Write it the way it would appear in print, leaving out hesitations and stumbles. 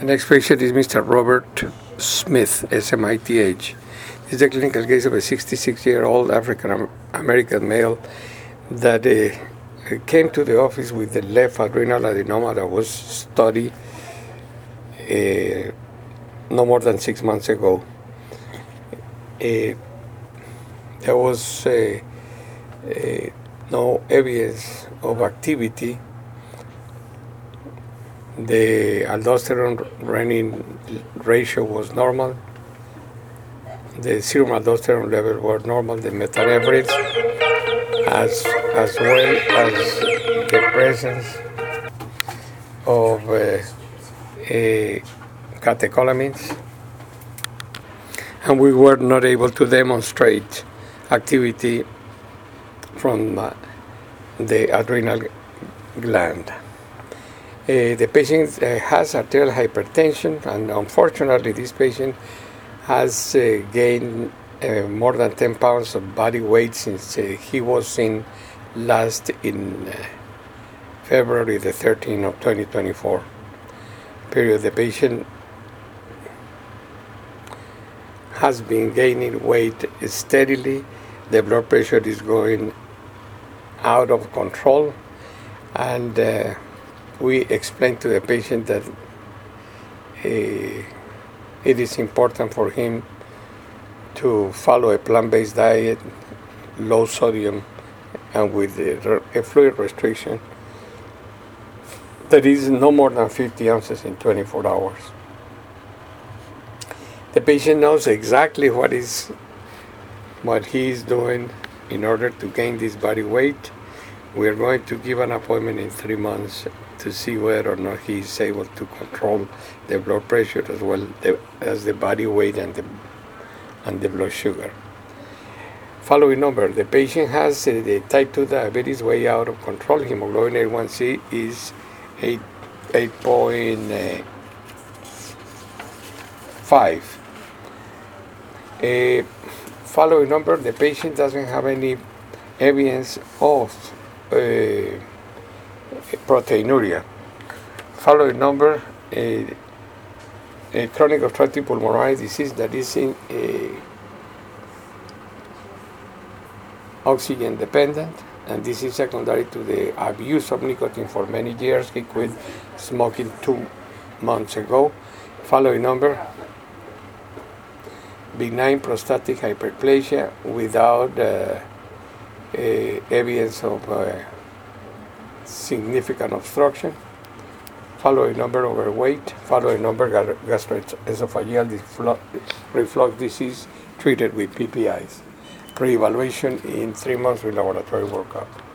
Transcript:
The next patient is Mr. Robert Smith, SMITH. This is a clinical case of a 66-year-old African American male that came to the office with the left adrenal adenoma that was studied no more than 6 months ago. There was no evidence of activity. The aldosterone-renin ratio was normal. The serum aldosterone level were normal. The metanephrin, as well as the presence of catecholamines, and we were not able to demonstrate activity from the adrenal gland. The patient has arterial hypertension, and unfortunately this patient has gained more than 10 pounds of body weight since he was seen last in February the 13th of 2024. The patient has been gaining weight steadily. The blood pressure is going out of control, and we explained to the patient that it is important for him to follow a plant-based diet, low sodium, and with a fluid restriction that is no more than 50 ounces in 24 hours. The patient knows exactly what he is doing in order to gain this body weight. We are going to give an appointment in 3 months to see whether or not he is able to control the blood pressure as well as the body weight and the blood sugar. Following number: the patient has the type 2 diabetes way out of control. Hemoglobin A1C is 8.5. Following number: the patient doesn't have any evidence of proteinuria. Following number: a chronic obstructive pulmonary disease that is oxygen dependent, and this is secondary to the abuse of nicotine for many years. He quit smoking 2 months ago. Following number: benign prostatic hyperplasia without evidence of significant obstruction. Following number: overweight. Following number: gastroesophageal reflux disease treated with PPIs. Pre-evaluation in 3 months with laboratory workup.